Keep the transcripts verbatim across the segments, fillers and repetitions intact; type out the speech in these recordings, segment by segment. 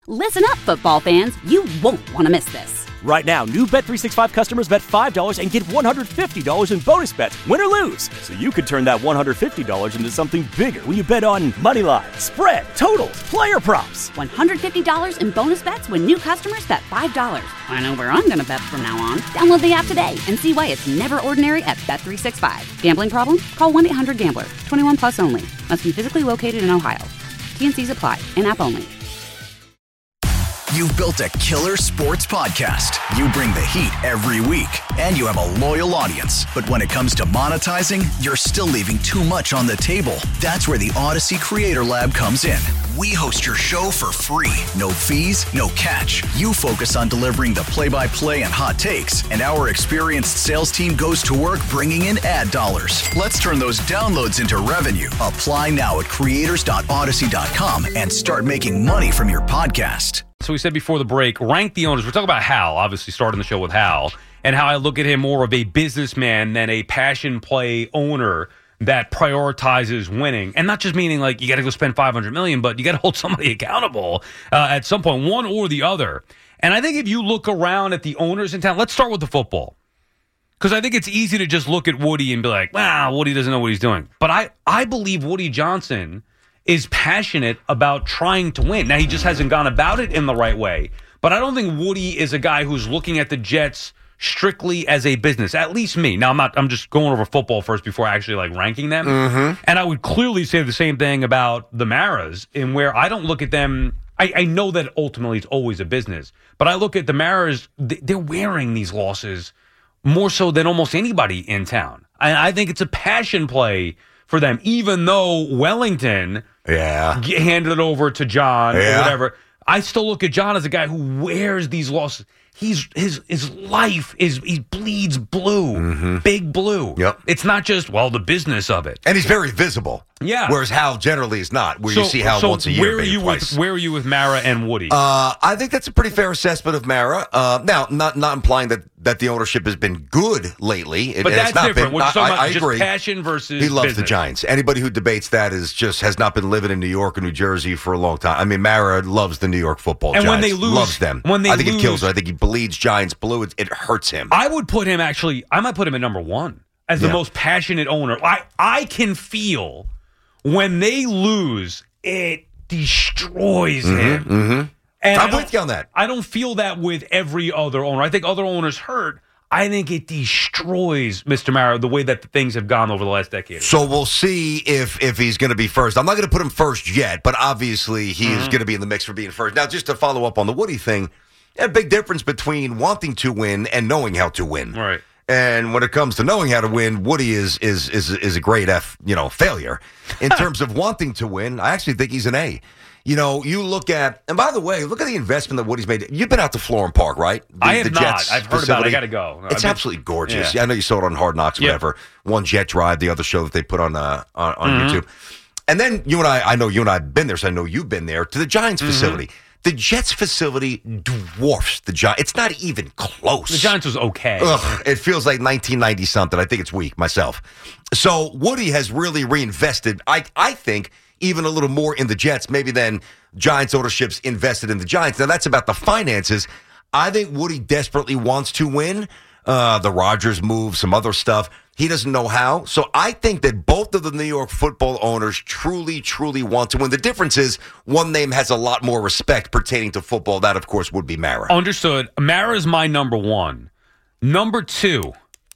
Listen up, football fans. You won't want to miss this. Right now, new Bet three sixty-five customers bet five dollars and get one hundred fifty dollars in bonus bets, win or lose. So you could turn that one hundred fifty dollars into something bigger when you bet on money line, spread, totals, player props. one hundred fifty dollars in bonus bets when new customers bet five dollars. I know where I'm going to bet from now on. Download the app today and see why it's never ordinary at Bet three sixty-five. Gambling problem? Call one eight hundred gambler. twenty-one plus only. Must be physically located in Ohio. T N Cs apply. In-app only. You've built a killer sports podcast. You bring the heat every week, and you have a loyal audience. But when it comes to monetizing, you're still leaving too much on the table. That's where the Odyssey Creator Lab comes in. We host your show for free. No fees, no catch. You focus on delivering the play-by-play and hot takes, and our experienced sales team goes to work bringing in ad dollars. Let's turn those downloads into revenue. Apply now at creators dot odyssey dot com and start making money from your podcast. So we said before the break, rank the owners. We're talking about Hal, obviously starting the show with Hal, and how I look at him more of a businessman than a passion play owner that prioritizes winning. And not just meaning like you got to go spend five hundred million dollars, but you got to hold somebody accountable uh, at some point, one or the other. And I think if you look around at the owners in town, let's start with the football. Because I think it's easy to just look at Woody and be like, wow, Woody doesn't know what he's doing. But I, I believe Woody Johnson is passionate about trying to win. Now, he just hasn't gone about it in the right way. But I don't think Woody is a guy who's looking at the Jets strictly as a business, at least me. Now, I'm not. I'm just going over football first before actually like ranking them. Mm-hmm. And I would clearly say the same thing about the Maras, in where I don't look at them. I, I know that ultimately it's always a business, but I look at the Maras. They're wearing these losses more so than almost anybody in town. And I think it's a passion play for them, even though Wellington yeah. handed it over to John yeah. or whatever. I still look at John as a guy who wears these losses. He's his his life is he bleeds blue, mm-hmm. big blue. Yep. It's not just well the business of it, and he's very visible. Yeah. Whereas Hal generally is not. Where so, you see Hal so once a year, where are maybe you twice. with where are you with Mara and Woody? Uh, I think that's a pretty fair assessment of Mara. Uh, now, not not implying that, that the ownership has been good lately. It, but that's not different. Been, We're just talking I, about I just agree. passion versus. He loves business. the Giants. Anybody who debates that is just has not been living in New York or New Jersey for a long time. I mean, Mara loves the New York football. And Giants. when they lose, loves them. When they I think lose, it kills him. I think he bleeds Giants blue. It, it hurts him. I would put him actually. I might put him at number one as the yeah. most passionate owner. I I can feel. When they lose, it destroys mm-hmm, him. Mm-hmm. And I'm with you on that. I don't feel that with every other owner. I think other owners hurt. I think it destroys Mister Mara the way that the things have gone over the last decade. So we'll see if if he's going to be first. I'm not going to put him first yet, but obviously he mm-hmm. is going to be in the mix for being first. Now, just to follow up on the Woody thing, a big difference between wanting to win and knowing how to win. Right. And when it comes to knowing how to win, Woody is is is is a great F, you know, failure. In terms of wanting to win, I actually think he's an A. You know, you look at, and by the way, look at the investment that Woody's made. You've been out to Florham Park, right? The, I have the not. Jets I've heard facility. about it. I got to go. It's been, absolutely gorgeous. Yeah. I know you saw it on Hard Knocks, or yep. whatever. One Jet Drive, the other show that they put on uh, on, on mm-hmm. YouTube. And then you and I, I know you and I have been there, so I know you've been there, to the Giants mm-hmm. facility. The Jets facility dwarfs the Giants. It's not even close. The Giants was okay. Ugh, it feels like nineteen ninety something. I think it's weak myself. So Woody has really reinvested, I I think, even a little more in the Jets, maybe than Giants ownership's invested in the Giants. Now, that's about the finances. I think Woody desperately wants to win. Uh, the Rodgers move, some other stuff. He doesn't know how. So I think that both of the New York football owners truly, truly want to win. The difference is one name has a lot more respect pertaining to football. That, of course, would be Mara. Understood. Mara is my number one. Number two,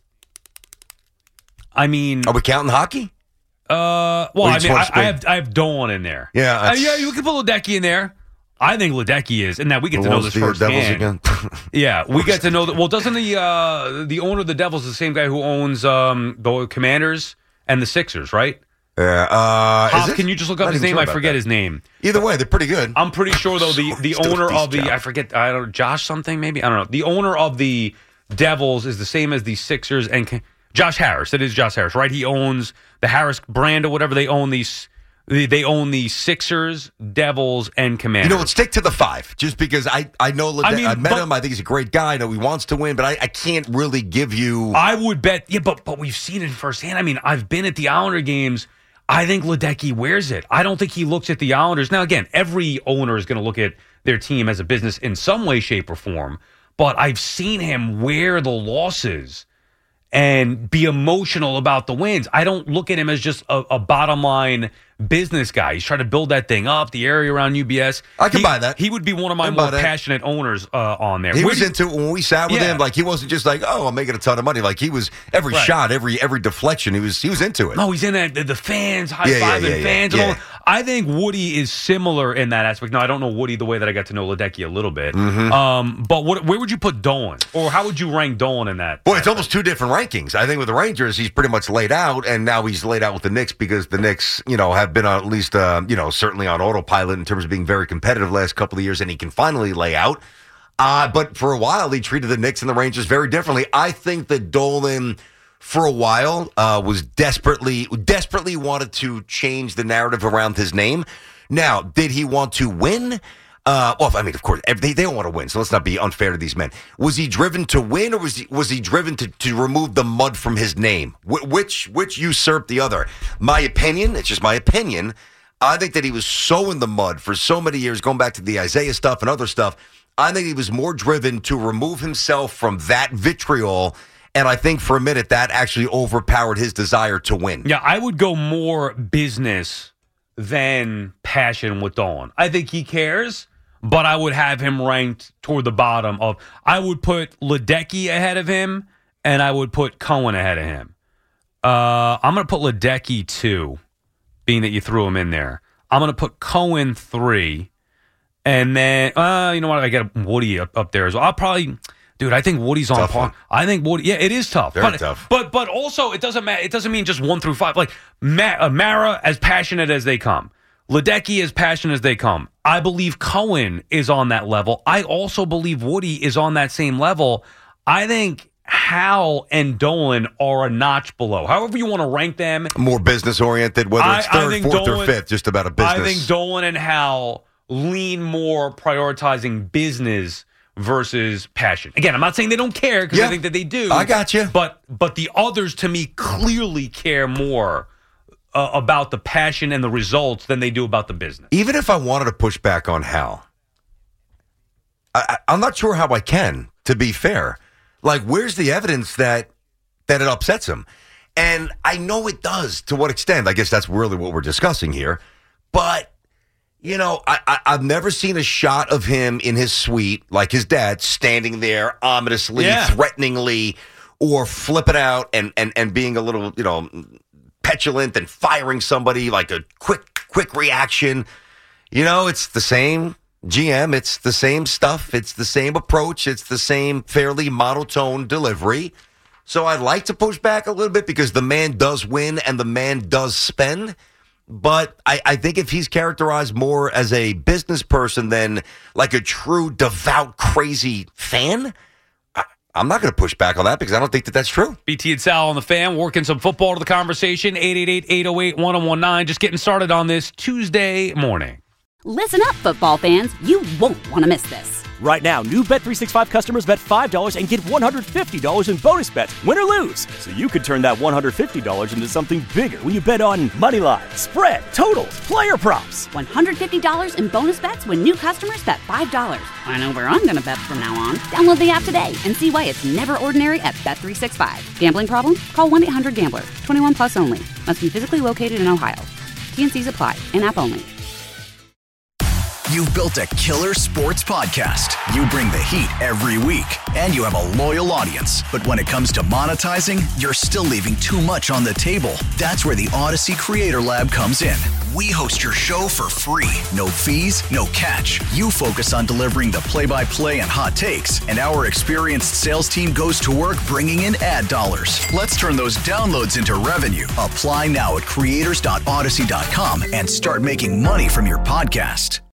I mean... Are we counting hockey? Uh, well, I mean, I, I have I have Doan in there. Yeah. Uh, yeah, you can put Ledecky in there. I think Ledecky is, and now we get to know this the firsthand. Devils again? Yeah, we get to know that. Well, doesn't the uh, the owner of the Devils is the same guy who owns um, the Commanders and the Sixers, right? Yeah. Uh, Hop, is it? can you just look up Not his even name? sure I about forget that. his name. Either way, they're pretty good. I'm pretty sure though the, the Still owner a of the job. I forget I don't know Josh something maybe I don't know the owner of the Devils is the same as the Sixers and Josh Harris. It is Josh Harris, right? He owns the Harris brand or whatever. They own these. They own the Sixers, Devils, and Commanders. You know what? Stick to the five, just because I I know Lede- I mean, I met but- him. I think he's a great guy. I know he wants to win, but I, I can't really give you. I would bet. Yeah, but but we've seen it firsthand. I mean, I've been at the Islander games. I think Ledecky wears it. I don't think he looks at the Islanders. Now, again, every owner is going to look at their team as a business in some way, shape, or form. But I've seen him wear the losses and be emotional about the wins. I don't look at him as just a, a bottom line business guy. He's trying to build that thing up, the area around U B S. I can he, buy that. He would be one of my more passionate owners uh, on there. He Where was you, into it when we sat with yeah. him. Like, he wasn't just like, oh, I'm making a ton of money. Like, he was every right. shot, every every deflection. He was he was into it. No, he's in that. The, the fans, high Yeah, yeah, fiving yeah, yeah, fans. yeah. And all. I think Woody is similar in that aspect. No, I don't know Woody the way that I got to know Ledecky a little bit. Mm-hmm. Um, but what, where would you put Dolan? Or how would you rank Dolan in that? Boy, it's almost two different rankings. I think with the Rangers, he's pretty much laid out, and now he's laid out with the Knicks because the Knicks, you know, have been on, at least, uh, you know, certainly on autopilot in terms of being very competitive last couple of years, and he can finally lay out. Uh, but for a while, he treated the Knicks and the Rangers very differently. I think that Dolan, for a while, uh, was desperately, desperately wanted to change the narrative around his name. Now, did he want to win? Uh, well, I mean, of course, they, they don't want to win, so let's not be unfair to these men. Was he driven to win, or was he was he driven to, to remove the mud from his name? Wh- which which usurped the other? My opinion, it's just my opinion, I think that he was so in the mud for so many years, going back to the Isaiah stuff and other stuff. I think he was more driven to remove himself from that vitriol, and I think for a minute that actually overpowered his desire to win. Yeah, I would go more business than passion with Dolan. I think he cares, but I would have him ranked toward the bottom of. I would put Ledecky ahead of him, and I would put Cohen ahead of him. Uh, I'm going to put Ledecky two, being that you threw him in there. I'm going to put Cohen three, and then uh, you know what? I got Woody up, up there as well. I'll probably. Dude, I think Woody's on Tough par. one. I think Woody. Yeah, it is tough. Very but, tough. But but also it doesn't matter. It doesn't mean just one through five. Like Ma- uh, Mara, as passionate as they come, Ledecky as passionate as they come. I believe Cohen is on that level. I also believe Woody is on that same level. I think Hal and Dolan are a notch below. However you want to rank them, More business oriented, whether it's I- I third, think fourth, Dolan- or fifth, just about a business. I think Dolan and Hal lean more prioritizing business versus passion. Again, I'm not saying they don't care because Yeah. I think that they do. I got you. But but the others, to me, clearly care more uh, about the passion and the results than they do about the business. Even if I wanted to push back on Hal, I, I, I'm not sure how I can, to be fair. Like, where's the evidence that that it upsets him? And I know it does. To what extent? I guess that's really what we're discussing here. But, you know, I, I, I've never seen a shot of him in his suite, like his dad, standing there ominously, Yeah. threateningly, or flipping out and, and, and being a little, you know, petulant and firing somebody, like a quick, quick reaction. You know, it's the same G M. It's the same stuff. It's the same approach. It's the same fairly monotone delivery. So I'd like to push back a little bit because the man does win and the man does spend. But I, I think if he's characterized more as a business person than like a true devout, crazy fan, I, I'm not going to push back on that because I don't think that that's true. B T and Sal on the Fan, working some football to the conversation. eight eight eight, eight oh eight, one oh one nine. Just getting started on this Tuesday morning. Listen up, football fans. You won't want to miss this. Right now, new Bet three sixty-five customers bet five dollars and get one hundred fifty dollars in bonus bets, win or lose. So you could turn that one hundred fifty dollars into something bigger when you bet on money line, spread, totals, player props. one hundred fifty dollars in bonus bets when new customers bet five dollars. I know where I'm going to bet from now on. Download the app today and see why it's never ordinary at Bet three sixty-five. Gambling problem? Call one eight hundred gambler. twenty-one plus only. Must be physically located in Ohio. T N Cs apply. In-app only. You've built a killer sports podcast. You bring the heat every week, and you have a loyal audience. But when it comes to monetizing, you're still leaving too much on the table. That's where the Odyssey Creator Lab comes in. We host your show for free. No fees, no catch. You focus on delivering the play-by-play and hot takes, and our experienced sales team goes to work bringing in ad dollars. Let's turn those downloads into revenue. Apply now at creators dot odyssey dot com and start making money from your podcast.